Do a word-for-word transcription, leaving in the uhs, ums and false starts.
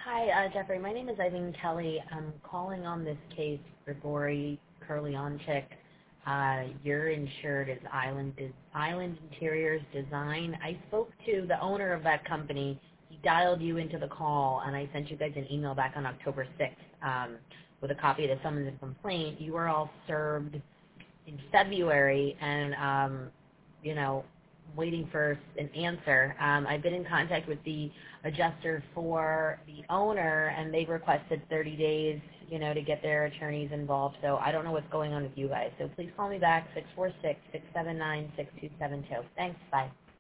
Hi, uh, Jeffrey. My name is Eileen Kelly. I'm calling on this case, Grigori Kurlyanchik. Uh, you're insured as Island, Island Interiors Design. I spoke to the owner of that company. He dialed you into the call, and I sent you guys an email back on October sixth um, with a copy of the summons and complaint. You were all served in February, and, um, you know, waiting for an answer. Um, I've been in contact with the adjuster for the owner, and they've requested thirty days, you know, to get their attorneys involved. So I don't know what's going on with you guys. So please call me back, six four six, six seven nine, six two seven two. Thanks. Bye.